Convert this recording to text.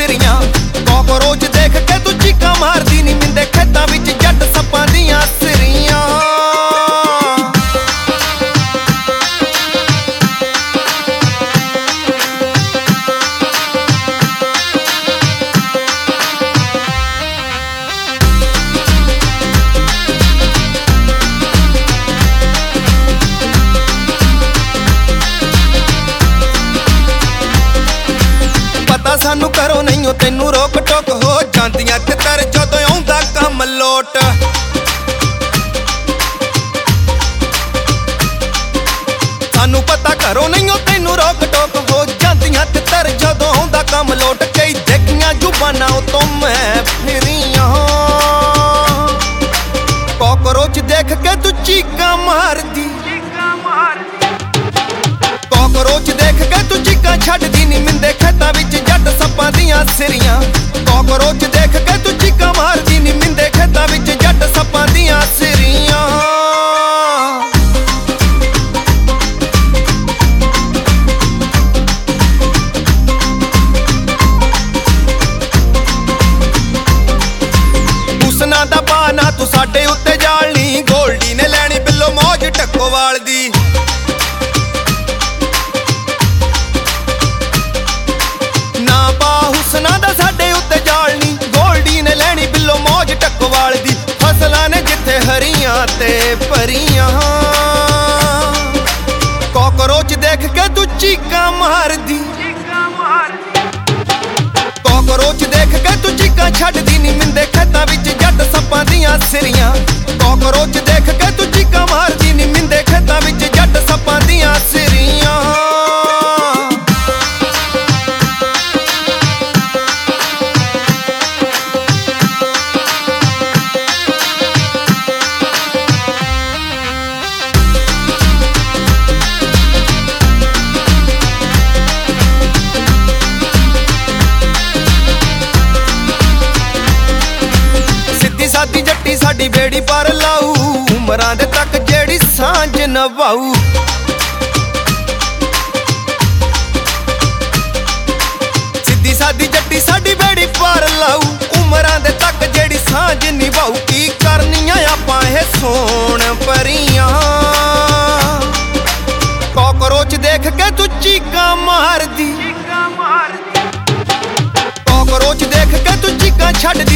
ਸਿਰੀਆਂ। Cockroach ਦੇਖ ਕੇ ਤੂੰ ਚੀਕਾਂ ਮਾਰਦੀ ਨੀ ਮਿੰਦੇ ਖੇਤਾਂ ਵਿੱਚ ਜੱਟ ਸੱਪਾਂ ਦੀਆਂ ਸਿਰੀਆਂ। ਸਾਨੂੰ ਕਰੋ ਨਹੀਂ ਓ ਤੈਨੂੰ ਰੋਕ ਟੋਕ ਹੋ ਜਾਂਦੀਆਂ ਤਿੱਤਰ ਜਦੋਂ ਆਉਂਦਾ ਕੰਮ ਲੋਟ। ਸਾਨੂੰ ਪਤਾ ਕਰੋ ਨਹੀਂ ਓ ਤੈਨੂੰ ਰੋਕ ਟੋਕ ਹੋ ਜਾਂਦੀਆਂ ਤਿੱਤਰ ਜਦੋਂ ਆਉਂਦਾ ਕੰਮ ਲੋਟ। ਕਈ ਦੇਖੀਆਂ ਜ਼ੁਬਾਨਾਂ ਉਤੋਂ ਮੈਂ ਫਿਰੀਆਂ। ਕਾਕਰੋਚ ਦੇਖ ਕੇ ਤੂੰ ਚੀਕਾਂ ਮਾਰਦੀ। ਕਾਕਰੋਚ ਦੇਖ ਕੇ ਤੂੰ ਚੀਕਾਂ ਛੱਡਦੀ ਨੀ ਮਿੰਦੇ ਖੇਤਾਂ ਵਿੱਚ ਜੱਟ ਸੱਪਾਂ ਦੀਆਂ ਸਿਰੀਆਂ। ਕਾਕਰੋਚ ਦੇਖ ਕੇ ਤੂੰ ਚੀਕਾਂ ਮਾਰਦੀ ਨੀ ਮਿੰਦੇ ਖੇਤਾਂ ਵਿੱਚ ਜੱਟ ਸੱਪਾਂ ਦੀਆਂ ਸਿਰੀਆਂ। ਹੁਸਨਾ ਦਾ ਬਾਨਾ ਤੂੰ ਸਾਡੇ ਉੱਤੇ ਜਾਲਣੀ। ਗੋਲਡੀ ਨੇ ਲੈਣੀ ਬਿੱਲੋ ਮੌਜ ਟੱਕੋਵਾਲ ਦੀ। ਹੁਸਨਾ ਦਾ ਸਾਡੇ ਉੱਤੇ ਜਾਲਣੀ। ਗੋਲਡੀ ਨੇ ਲੈਣੀ ਬਿੱਲੋ ਮੌਜ ਟੱਕੋਵਾਲ ਦੀ। ਫਸਲਾਂ ਨੇ ਜਿੱਥੇ ਹਰੀਆਂ ਤੇ ਭਰੀਆਂ। ਕਾਕਰੋਚ ਦੇਖ ਕੇ ਤੂੰ ਚੀਕਾਂ ਮਾਰਦੀ। ਕਾਕਰੋਚ ਦੇਖ ਕੇ ਤੂੰ ਚੀਕਾਂ ਛੱਡਦੀ ਨੀ ਮਿੰਦੇ ਖੇਤਾਂ ਵਿੱਚ ਜੱਟ ਸੱਪਾਂ ਦੀਆਂ ਸਿਰੀਆਂ। ਕਾਕਰੋਚ ਦੇਖ ਕੇ ਤੂੰ ਚੀਕਾਂ ਮਾਰਦੀ ਨੀ ਮਿੰਦੇ ਖੇਤਾਂ ਵਿੱਚ ਜੱਟ ਸੱਪਾਂ ਦੀਆਂ ਸਿਰੀਆਂ। ਸਾਦੀ ਜੱਟੀ ਸਾਡੀ ਬੇੜੀ ਪਰ ਲਾਊ। ਉਮਰਾਂ ਦੇ ਤੱਕ ਜਿਹੜੀ ਸਾਂਝ ਨਵਾਊ। ਸਿੱਧੀ ਸਾਦੀ ਜੱਟੀ ਸਾਡੀ ਬੇੜੀ ਪਰ ਲਾਊ। ਉਮਰਾਂ ਦੇ ਤੱਕ ਜਿਹੜੀ ਸਾਂਝ ਨਿਭਾਊ। ਕੀ ਕਰਨੀਆਂ ਆਪਾਂ ਇਹ ਸੋਣ ਪਰੀਆਂ। ਕਾਕਰੋਚ ਦੇਖ ਕੇ ਤੂੰ ਚੀਕਾਂ ਮਾਰਦੀ। ਕਾਕਰੋਚ ਦੇਖ ਕੇ ਤੂੰ ਚੀਕਾਂ ਛੱਡਦੀ